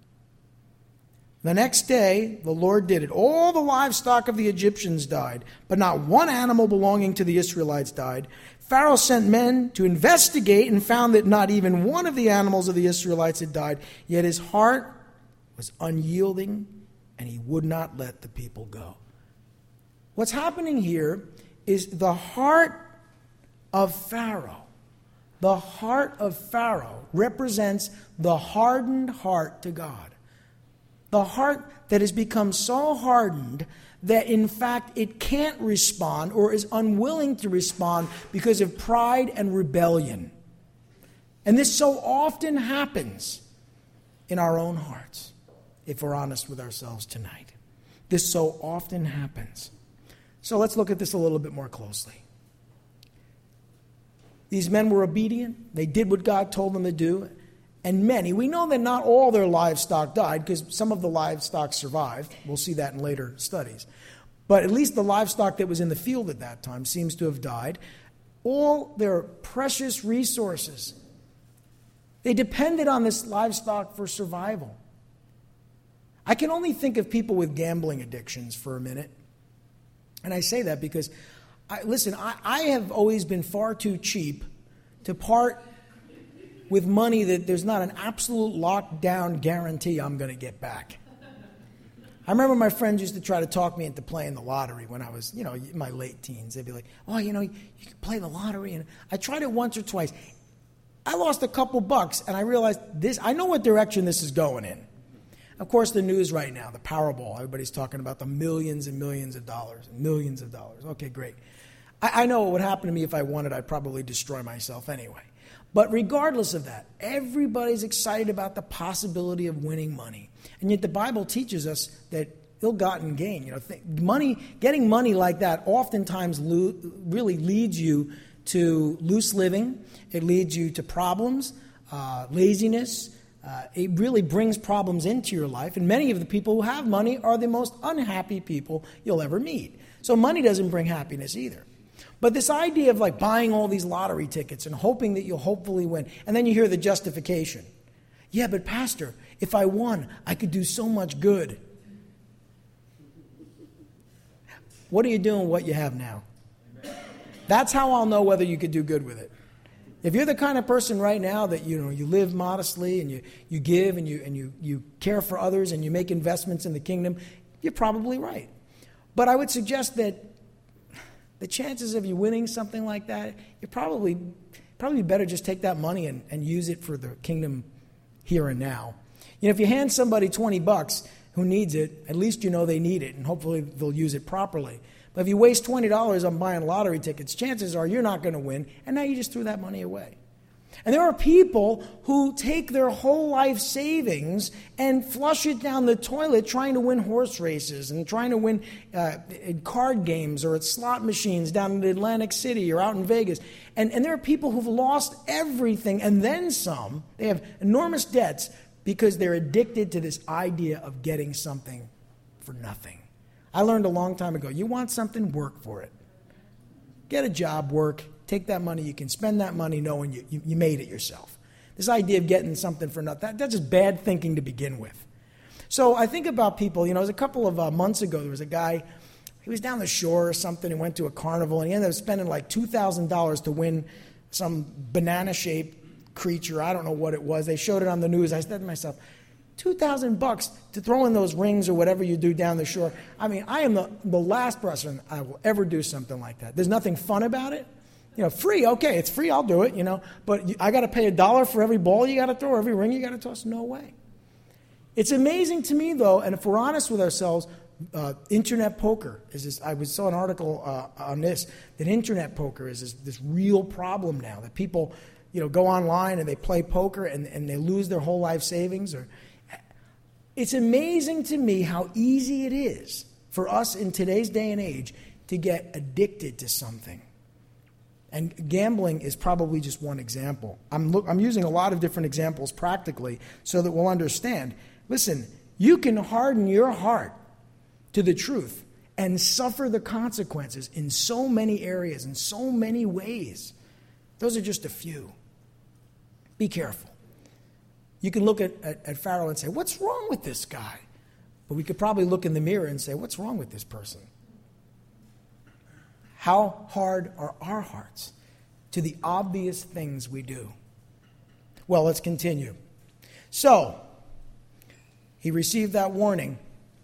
The next day, the Lord did it. All the livestock of the Egyptians died, but not one animal belonging to the Israelites died. Pharaoh sent men to investigate and found that not even one of the animals of the Israelites had died. Yet his heart was unyielding, and he would not let the people go. What's happening here is the heart of Pharaoh. The heart of Pharaoh represents the hardened heart to God. The heart that has become so hardened that, in fact, it can't respond or is unwilling to respond because of pride and rebellion. And this so often happens in our own hearts, if we're honest with ourselves tonight. This so often happens. So let's look at this a little bit more closely. These men were obedient. They did what God told them to do. And many, we know that not all their livestock died because some of the livestock survived. We'll see that in later studies. But at least the livestock that was in the field at that time seems to have died. All their precious resources, they depended on this livestock for survival. I can only think of people with gambling addictions for a minute. And I say that because, I, listen, I, I have always been far too cheap to part with money that there's not an absolute lockdown guarantee I'm going to get back. I remember my friends used to try to talk me into playing the lottery when I was, you know, in my late teens. They'd be like, oh, you know, you can play the lottery. And I tried it once or twice. I lost a couple bucks, and I realized this. I know what direction this is going in. Of course, the news right now, the Powerball, everybody's talking about the millions and millions of dollars, and millions of dollars. Okay, great. I, I know what would happen to me if I won it. I'd probably destroy myself anyway. But regardless of that, everybody's excited about the possibility of winning money. And yet the Bible teaches us that ill-gotten gain. You know, th- money, getting money like that oftentimes lo- really leads you to loose living. It leads you to problems, uh, laziness. Uh, it really brings problems into your life. And many of the people who have money are the most unhappy people you'll ever meet. So money doesn't bring happiness either. But this idea of like buying all these lottery tickets and hoping that you'll hopefully win, and then you hear the justification. Yeah, but Pastor, if I won, I could do so much good. What are you doing with what you have now? That's how I'll know whether you could do good with it. If you're the kind of person right now that you know you live modestly and you, you give and you and you, you care for others and you make investments in the kingdom, you're probably right. But I would suggest that the chances of you winning something like that, you probably probably better just take that money and, and use it for the kingdom here and now. You know, if you hand somebody twenty bucks who needs it, at least you know they need it, and hopefully they'll use it properly. But if you waste twenty dollars on buying lottery tickets, chances are you're not going to win, and now you just threw that money away. And there are people who take their whole life savings and flush it down the toilet trying to win horse races and trying to win uh, in card games or at slot machines down in Atlantic City or out in Vegas. And, and there are people who've lost everything and then some. They have enormous debts because they're addicted to this idea of getting something for nothing. I learned a long time ago, you want something, work for it. Get a job, work. Take that money. You can spend that money knowing you, you, you made it yourself. This idea of getting something for nothing, that, that's just bad thinking to begin with. So I think about people, you know, it was a couple of uh, months ago, there was a guy, he was down the shore or something and went to a carnival, and he ended up spending like two thousand dollars to win some banana-shaped creature. I don't know what it was. They showed it on the news. I said to myself, two thousand bucks to throw in those rings or whatever you do down the shore. I mean, I am the, the last person I will ever do something like that. There's nothing fun about it. You know, free, okay, it's free, I'll do it, you know. But I got to pay a dollar for every ball you got to throw, every ring you got to toss? No way. It's amazing to me, though, and if we're honest with ourselves, uh, internet poker is this. I saw an article uh, on this, that internet poker is this, this real problem now, that people, you know, go online and they play poker and, and they lose their whole life savings. Or It's amazing to me how easy it is for us in today's day and age to get addicted to something. And gambling is probably just one example. I'm, look, I'm using a lot of different examples practically so that we'll understand. Listen, you can harden your heart to the truth and suffer the consequences in so many areas, in so many ways. Those are just a few. Be careful. You can look at, at, at Pharaoh and say, what's wrong with this guy? But we could probably look in the mirror and say, what's wrong with this person? How hard are our hearts to the obvious things we do? Well, let's continue. So, he received that warning.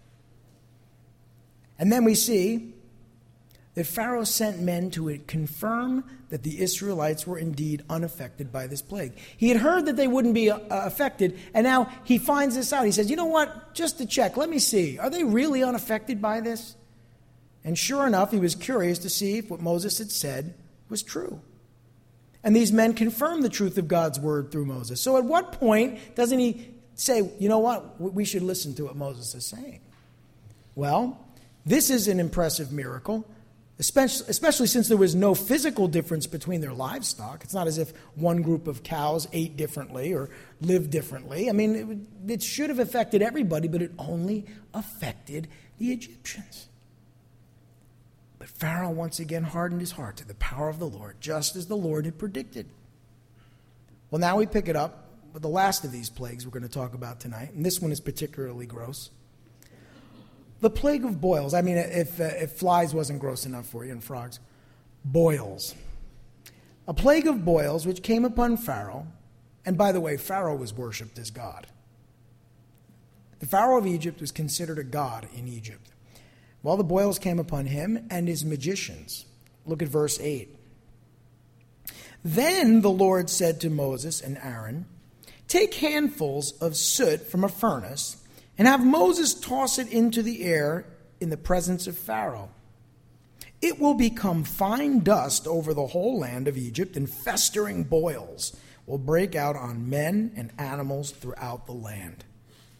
And then we see that Pharaoh sent men to confirm that the Israelites were indeed unaffected by this plague. He had heard that they wouldn't be uh, affected, and now he finds this out. He says, you know what, just to check, let me see. Are they really unaffected by this? And sure enough, he was curious to see if what Moses had said was true. And these men confirmed the truth of God's word through Moses. So at what point doesn't he say, you know what, we should listen to what Moses is saying? Well, this is an impressive miracle, especially, especially since there was no physical difference between their livestock. It's not as if one group of cows ate differently or lived differently. I mean, it, would, it should have affected everybody, but it only affected the Egyptians. But Pharaoh once again hardened his heart to the power of the Lord, just as the Lord had predicted. Well, now we pick it up with the last of these plagues we're going to talk about tonight, and this one is particularly gross. The plague of boils. I mean, if, uh, if flies wasn't gross enough for you, and frogs. Boils. A plague of boils which came upon Pharaoh, and by the way, Pharaoh was worshipped as God. The Pharaoh of Egypt was considered a god in Egypt. Well, the boils came upon him and his magicians. Look at verse eight. Then the Lord said to Moses and Aaron, take handfuls of soot from a furnace and have Moses toss it into the air in the presence of Pharaoh. It will become fine dust over the whole land of Egypt, and festering boils will break out on men and animals throughout the land.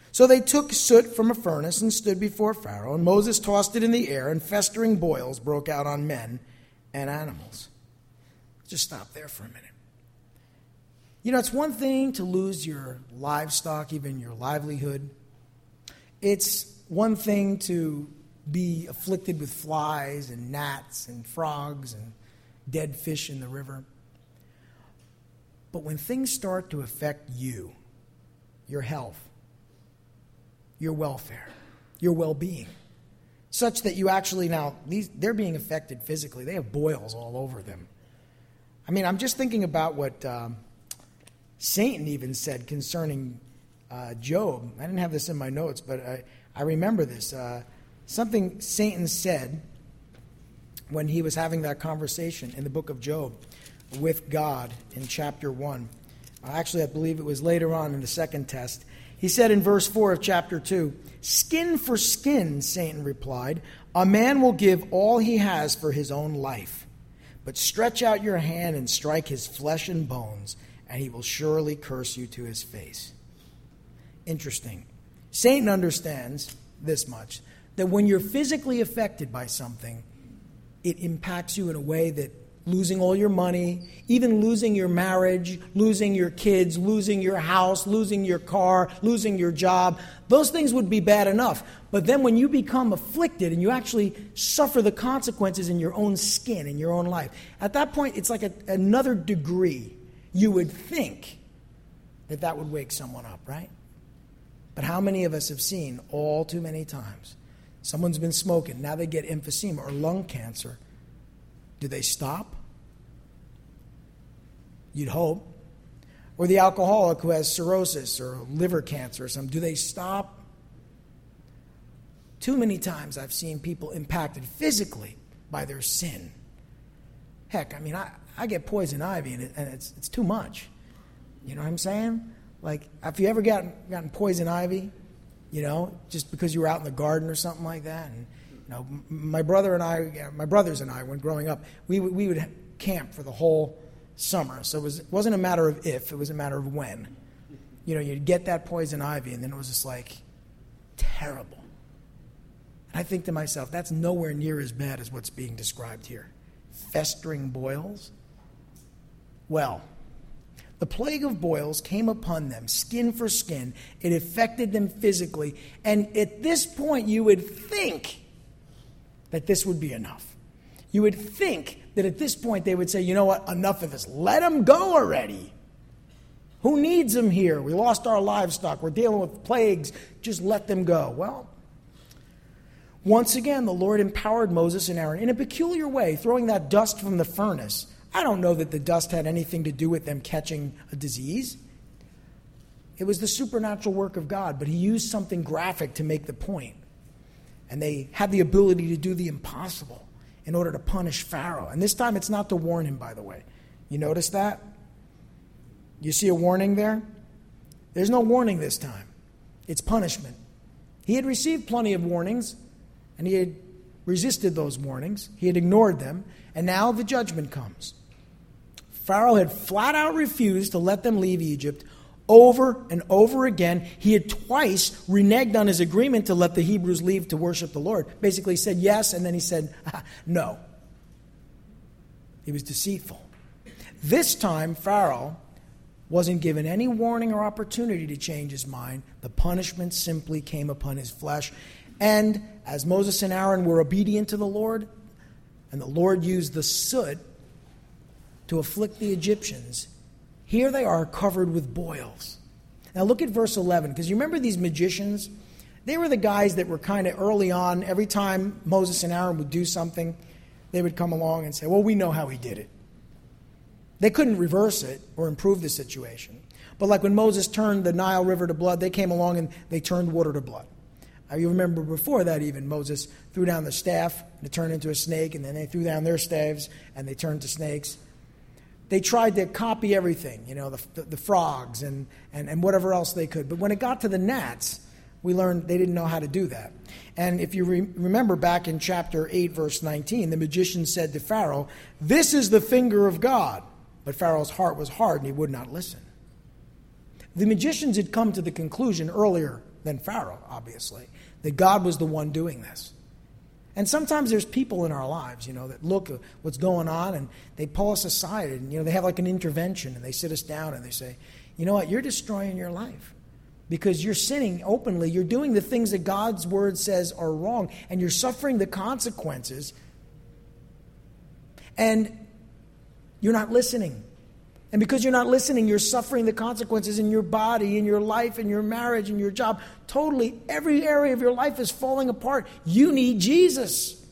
So they took soot from a furnace and stood before Pharaoh, and Moses tossed it in the air, and festering boils broke out on men and animals. Just stop there for a minute. You know, it's one thing to lose your livestock, even your livelihood. It's one thing to be afflicted with flies and gnats and frogs and dead fish in the river. But when things start to affect you, your health, your welfare, your well-being, such that you actually now, these they're being affected physically. They have boils all over them. I mean, I'm just thinking about what um, Satan even said concerning uh, Job. I didn't have this in my notes, but I, I remember this. Uh, something Satan said when he was having that conversation in the book of Job with God in chapter one. Uh, actually, I believe it was later on in the second test. He said in verse four of chapter two, "Skin for skin," Satan replied, "a man will give all he has for his own life. But stretch out your hand and strike his flesh and bones, and he will surely curse you to his face." Interesting. Satan understands this much, that when you're physically affected by something, it impacts you in a way that losing all your money, even losing your marriage, losing your kids, losing your house, losing your car, losing your job, those things would be bad enough. But then when you become afflicted and you actually suffer the consequences in your own skin, in your own life, at that point it's like a, another degree. You would think that that would wake someone up, right? But how many of us have seen all too many times, someone's been smoking, now they get emphysema or lung cancer. Do they stop? You'd hope. Or the alcoholic who has cirrhosis or liver cancer or something, do they stop? Too many times I've seen people impacted physically by their sin. Heck, I mean, I, I get poison ivy and, it, and it's it's too much. You know what I'm saying? Like, have you ever gotten gotten poison ivy? You know, just because you were out in the garden or something like that? And you know, my brother and I, my brothers and I, when growing up, we would, we would camp for the whole summer. So it, was, it wasn't a matter of if, it was a matter of when. You know, you'd get that poison ivy, and then it was just like terrible. And I think to myself, that's nowhere near as bad as what's being described here. Festering boils. Well, the plague of boils came upon them, skin for skin. It affected them physically. And at this point, you would think that this would be enough. You would think that at this point they would say, you know what, enough of this. Let them go already. Who needs them here? We lost our livestock. We're dealing with plagues. Just let them go. Well, once again, the Lord empowered Moses and Aaron in a peculiar way, throwing that dust from the furnace. I don't know that the dust had anything to do with them catching a disease. It was the supernatural work of God, but he used something graphic to make the point. And they had the ability to do the impossible in order to punish Pharaoh. And this time it's not to warn him, by the way. You notice that? You see a warning there? There's no warning this time. It's punishment. He had received plenty of warnings, and he had resisted those warnings. He had ignored them, and now the judgment comes. Pharaoh had flat out refused to let them leave Egypt over and over again. He had twice reneged on his agreement to let the Hebrews leave to worship the Lord. Basically said yes, and then he said ah, no. He was deceitful. This time, Pharaoh wasn't given any warning or opportunity to change his mind. The punishment simply came upon his flesh. And as Moses and Aaron were obedient to the Lord, and the Lord used the soot to afflict the Egyptians, here they are covered with boils. Now look at verse eleven, because you remember these magicians? They were the guys that were kind of early on. Every time Moses and Aaron would do something, they would come along and say, well, we know how he did it. They couldn't reverse it or improve the situation. But like when Moses turned the Nile River to blood, they came along and they turned water to blood. Now you remember before that even, Moses threw down the staff and it turned into a snake, and then they threw down their staves and they turned to snakes. They tried to copy everything, you know, the, the, the frogs and, and, and whatever else they could. But when it got to the gnats, we learned they didn't know how to do that. And if you re- remember back in chapter eight, verse nineteen, the magician said to Pharaoh, "This is the finger of God." But Pharaoh's heart was hard and he would not listen. The magicians had come to the conclusion earlier than Pharaoh, obviously, that God was the one doing this. And sometimes there's people in our lives, you know, that look at what's going on and they pull us aside and, you know, they have like an intervention and they sit us down and they say, you know what, you're destroying your life because you're sinning openly. You're doing the things that God's word says are wrong and you're suffering the consequences and you're not listening. And because you're not listening, you're suffering the consequences in your body, in your life, in your marriage, in your job. Totally, every area of your life is falling apart. You need Jesus.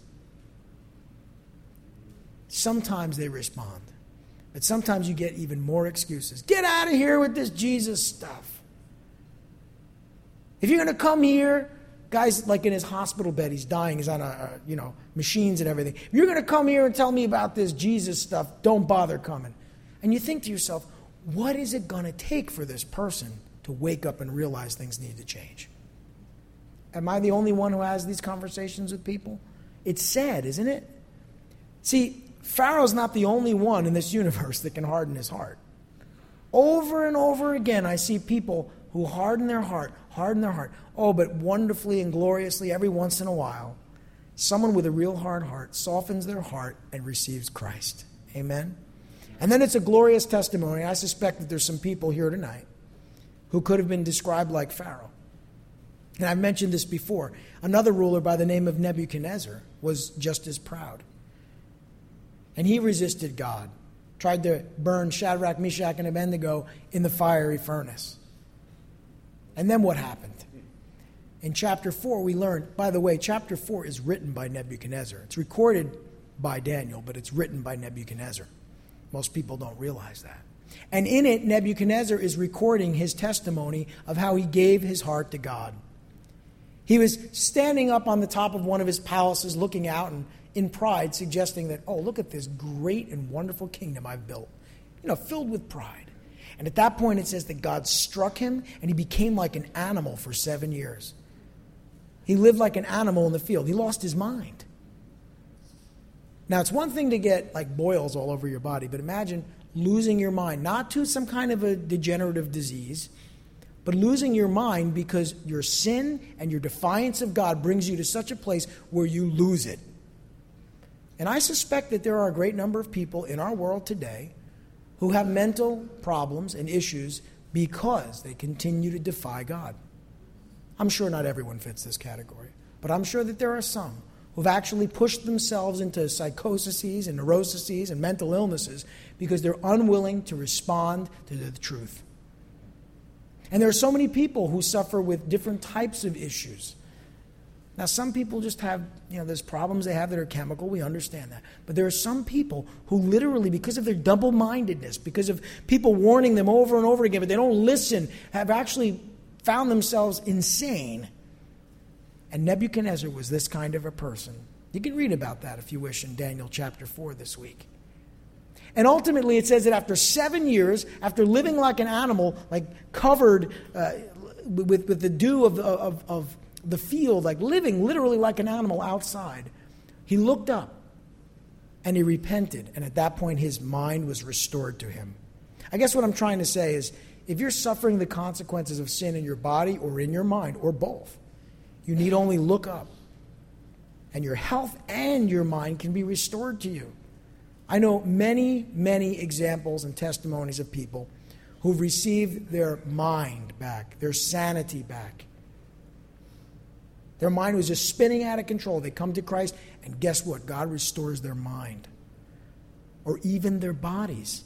Sometimes they respond. But sometimes you get even more excuses. Get out of here with this Jesus stuff. If you're going to come here, guys, like in his hospital bed, he's dying, he's on a, a you know, machines and everything. If you're going to come here and tell me about this Jesus stuff, don't bother coming. And you think to yourself, what is it going to take for this person to wake up and realize things need to change? Am I the only one who has these conversations with people? It's sad, isn't it? See, Pharaoh's not the only one in this universe that can harden his heart. Over and over again, I see people who harden their heart, harden their heart. Oh, but wonderfully and gloriously, every once in a while, someone with a real hard heart softens their heart and receives Christ. Amen? And then it's a glorious testimony. I suspect that there's some people here tonight who could have been described like Pharaoh. And I've mentioned this before. Another ruler by the name of Nebuchadnezzar was just as proud. And he resisted God, tried to burn Shadrach, Meshach, and Abednego in the fiery furnace. And then what happened? In chapter four, we learned, by the way, chapter four is written by Nebuchadnezzar. It's recorded by Daniel, but it's written by Nebuchadnezzar. Most people don't realize that. And in it, Nebuchadnezzar is recording his testimony of how he gave his heart to God. He was standing up on the top of one of his palaces looking out and in pride suggesting that, oh, look at this great and wonderful kingdom I've built, you know, filled with pride. And at that point it says that God struck him and he became like an animal for seven years. He lived like an animal in the field. He lost his mind. Now, it's one thing to get like boils all over your body, but imagine losing your mind, not to some kind of a degenerative disease, but losing your mind because your sin and your defiance of God brings you to such a place where you lose it. And I suspect that there are a great number of people in our world today who have mental problems and issues because they continue to defy God. I'm sure not everyone fits this category, but I'm sure that there are some who've actually pushed themselves into psychoses and neuroses and mental illnesses because they're unwilling to respond to the truth. And there are so many people who suffer with different types of issues. Now, some people just have, you know, there's problems they have that are chemical. We understand that. But there are some people who literally, because of their double-mindedness, because of people warning them over and over again, but they don't listen, have actually found themselves insane. And Nebuchadnezzar was this kind of a person. You can read about that if you wish in Daniel chapter four this week. And ultimately it says that after seven years, after living like an animal, like covered uh, with, with the dew of, of, of the field, like living literally like an animal outside, he looked up and he repented. And at that point his mind was restored to him. I guess what I'm trying to say is, if you're suffering the consequences of sin in your body or in your mind, or both, you need only look up, and your health and your mind can be restored to you. I know many, many examples and testimonies of people who've received their mind back, their sanity back. Their mind was just spinning out of control. They come to Christ, and guess what? God restores their mind, or even their bodies.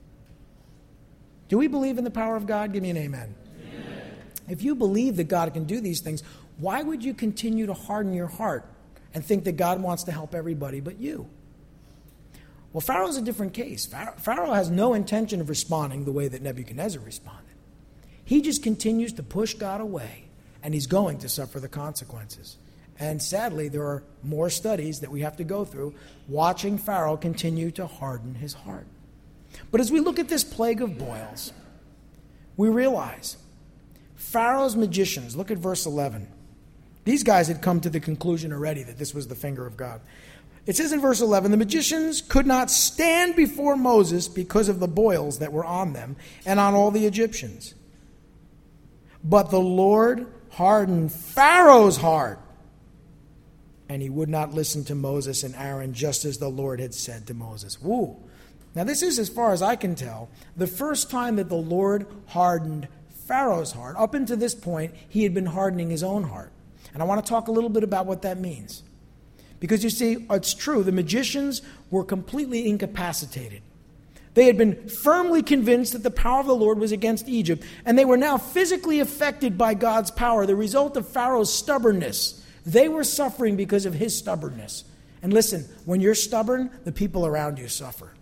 Do we believe in the power of God? Give me an amen. Amen. If you believe that God can do these things, why would you continue to harden your heart and think that God wants to help everybody but you? Well, Pharaoh's a different case. Pharaoh has no intention of responding the way that Nebuchadnezzar responded. He just continues to push God away, and he's going to suffer the consequences. And sadly, there are more studies that we have to go through watching Pharaoh continue to harden his heart. But as we look at this plague of boils, we realize Pharaoh's magicians, look at verse eleven. These guys had come to the conclusion already that this was the finger of God. It says in verse eleven, the magicians could not stand before Moses because of the boils that were on them and on all the Egyptians. But the Lord hardened Pharaoh's heart, and he would not listen to Moses and Aaron, just as the Lord had said to Moses. Woo. Now this is, as far as I can tell, the first time that the Lord hardened Pharaoh's heart. Up until this point, he had been hardening his own heart. And I want to talk a little bit about what that means. Because you see, it's true, the magicians were completely incapacitated. They had been firmly convinced that the power of the Lord was against Egypt, and they were now physically affected by God's power, the result of Pharaoh's stubbornness. They were suffering because of his stubbornness. And listen, when you're stubborn, the people around you suffer.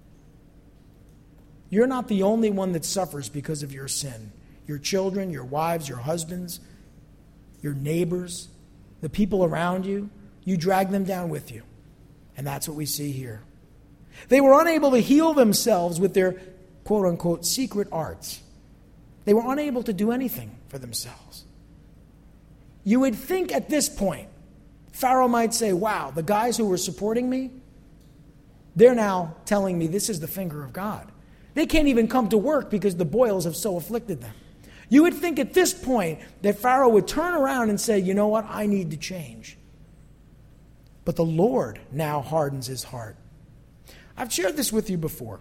You're not the only one that suffers because of your sin. Your children, your wives, your husbands, your neighbors, the people around you, you drag them down with you. And that's what we see here. They were unable to heal themselves with their quote-unquote secret arts. They were unable to do anything for themselves. You would think at this point, Pharaoh might say, wow, the guys who were supporting me, they're now telling me this is the finger of God. They can't even come to work because the boils have so afflicted them. You would think at this point that Pharaoh would turn around and say, you know what, I need to change. But the Lord now hardens his heart. I've shared this with you before.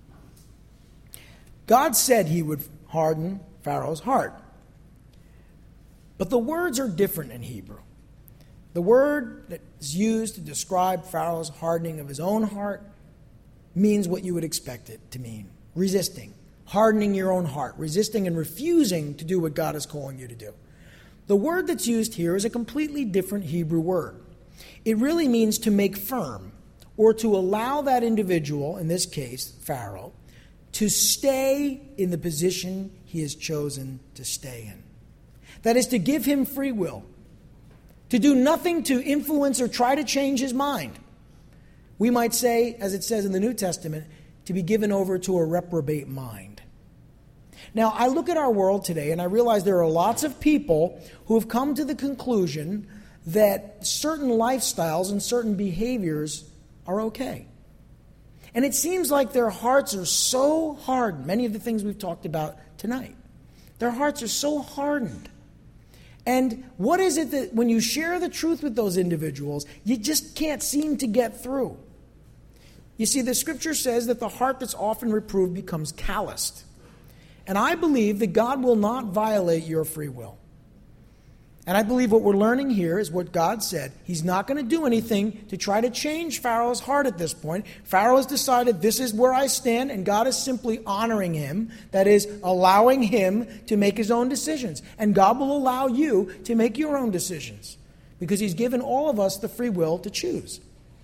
God said he would harden Pharaoh's heart. But the words are different in Hebrew. The word that is used to describe Pharaoh's hardening of his own heart means what you would expect it to mean. Resisting. Hardening your own heart. Resisting and refusing to do what God is calling you to do. The word that's used here is a completely different Hebrew word. It really means to make firm, or to allow that individual, in this case, Pharaoh, to stay in the position he has chosen to stay in. That is, to give him free will, to do nothing to influence or try to change his mind. We might say, as it says in the New Testament, to be given over to a reprobate mind. Now, I look at our world today and I realize there are lots of people who have come to the conclusion that certain lifestyles and certain behaviors are okay. And it seems like their hearts are so hardened, many of the things we've talked about tonight. Their hearts are so hardened. And what is it that when you share the truth with those individuals, you just can't seem to get through? You see, the scripture says that the heart that's often reproved becomes calloused. And I believe that God will not violate your free will. And I believe what we're learning here is what God said. He's not going to do anything to try to change Pharaoh's heart at this point. Pharaoh has decided this is where I stand, and God is simply honoring him. That is, allowing him to make his own decisions. And God will allow you to make your own decisions, because he's given all of us the free will to choose.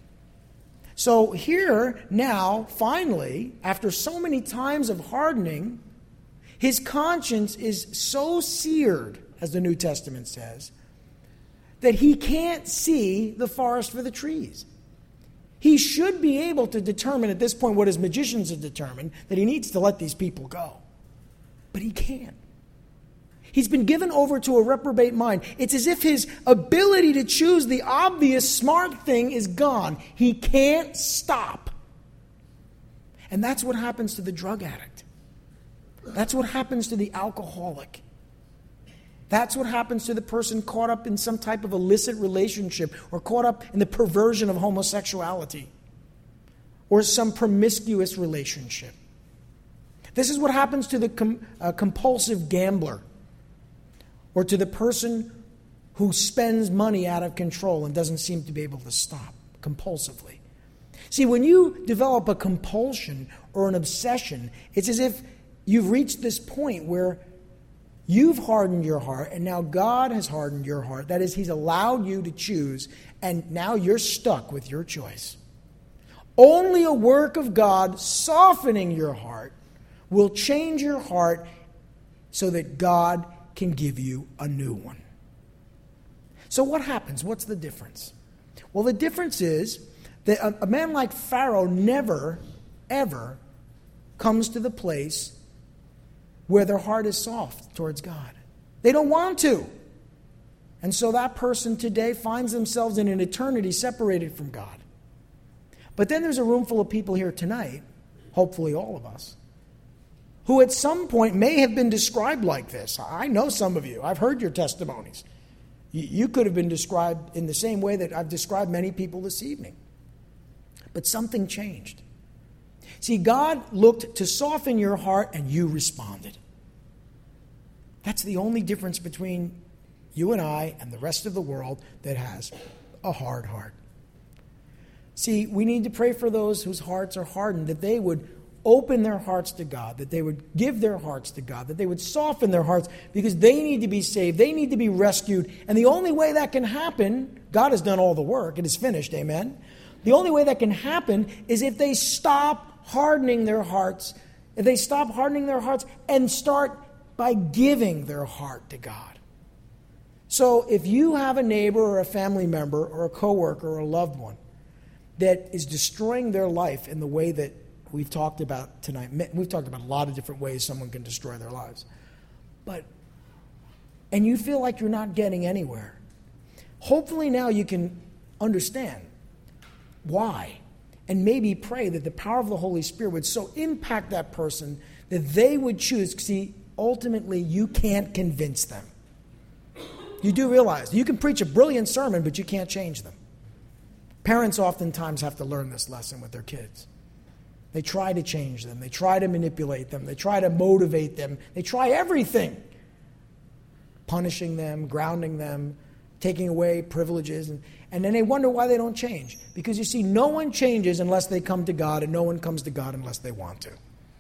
So here, now, finally, after so many times of hardening, his conscience is so seared, as the New Testament says, that he can't see the forest for the trees. He should be able to determine at this point what his magicians have determined, that he needs to let these people go. But he can't. He's been given over to a reprobate mind. It's as if his ability to choose the obvious smart thing is gone. He can't stop. And that's what happens to the drug addict. That's what happens to the alcoholic. That's what happens to the person caught up in some type of illicit relationship, or caught up in the perversion of homosexuality, or some promiscuous relationship. This is what happens to the com- uh, compulsive gambler, or to the person who spends money out of control and doesn't seem to be able to stop compulsively. See, when you develop a compulsion or an obsession, it's as if you've reached this point where you've hardened your heart, and now God has hardened your heart. That is, he's allowed you to choose, and now you're stuck with your choice. Only a work of God softening your heart will change your heart so that God can give you a new one. So what happens? What's the difference? Well, the difference is that a, a man like Pharaoh never, ever comes to the place where their heart is soft towards God. They don't want to. And so that person today finds themselves in an eternity separated from God. But then there's a room full of people here tonight, hopefully all of us, who at some point may have been described like this. I know some of you. I've heard your testimonies. You could have been described in the same way that I've described many people this evening. But something changed. See, God looked to soften your heart and you responded. That's the only difference between you and I and the rest of the world that has a hard heart. See, we need to pray for those whose hearts are hardened, that they would open their hearts to God, that they would give their hearts to God, that they would soften their hearts because they need to be saved. They need to be rescued. And the only way that can happen, God has done all the work. It is finished, amen? The only way that can happen is if they stop hardening their hearts, if they stop hardening their hearts and start by giving their heart to God. So if you have a neighbor or a family member or a coworker or a loved one that is destroying their life in the way that we've talked about tonight. We've talked about a lot of different ways someone can destroy their lives. But, and you feel like you're not getting anywhere. Hopefully now you can understand why. And maybe pray that the power of the Holy Spirit would so impact that person that they would choose. See, ultimately you can't convince them. You do realize you can preach a brilliant sermon, but you can't change them. Parents oftentimes have to learn this lesson with their kids. They try to change them. They try to manipulate them. They try to motivate them. They try everything. Punishing them, grounding them, taking away privileges. And, and then they wonder why they don't change. Because you see, no one changes unless they come to God, and no one comes to God unless they want to.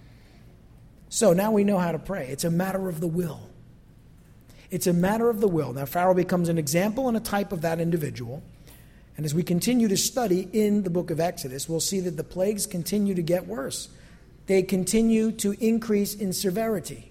So now we know how to pray. It's a matter of the will. It's a matter of the will. Now Pharaoh becomes an example and a type of that individual. And as we continue to study in the book of Exodus, we'll see that the plagues continue to get worse. They continue to increase in severity.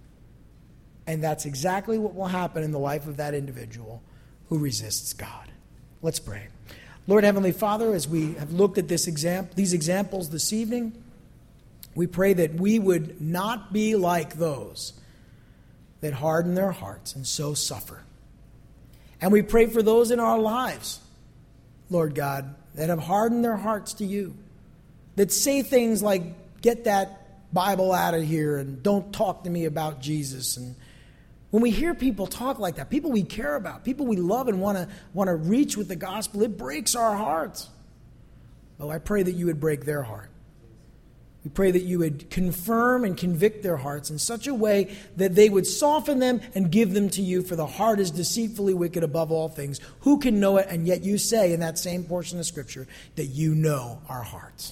And that's exactly what will happen in the life of that individual who resists God. Let's pray. Lord Heavenly Father, as we have looked at this exam- these examples this evening, we pray that we would not be like those that harden their hearts and so suffer. And we pray for those in our lives, Lord God, that have hardened their hearts to you, that say things like, get that Bible out of here and don't talk to me about Jesus. And when we hear people talk like that, people we care about, people we love and want to want to reach with the gospel, it breaks our hearts. Oh, I pray that you would break their heart. We pray that you would confirm and convict their hearts in such a way that they would soften them and give them to you, for the heart is deceitfully wicked above all things. Who can know it? And yet you say in that same portion of Scripture that you know our hearts.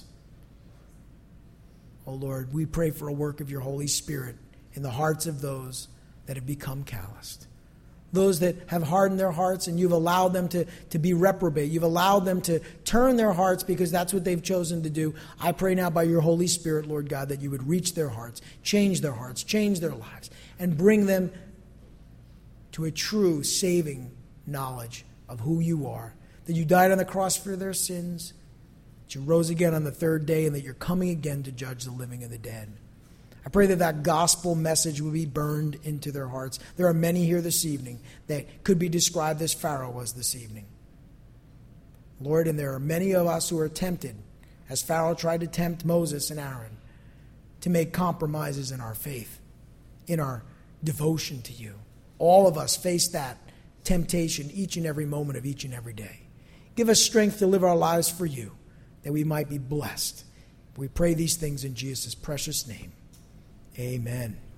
Oh Lord, we pray for a work of your Holy Spirit in the hearts of those that have become calloused. Those that have hardened their hearts and you've allowed them to, to be reprobate. You've allowed them to turn their hearts because that's what they've chosen to do. I pray now by your Holy Spirit, Lord God, that you would reach their hearts, change their hearts, change their lives, and bring them to a true saving knowledge of who you are. That you died on the cross for their sins, that you rose again on the third day, and that you're coming again to judge the living and the dead. I pray that that gospel message will be burned into their hearts. There are many here this evening that could be described as Pharaoh was this evening. Lord, and there are many of us who are tempted, as Pharaoh tried to tempt Moses and Aaron, to make compromises in our faith, in our devotion to you. All of us face that temptation each and every moment of each and every day. Give us strength to live our lives for you, that we might be blessed. We pray these things in Jesus' precious name. Amen.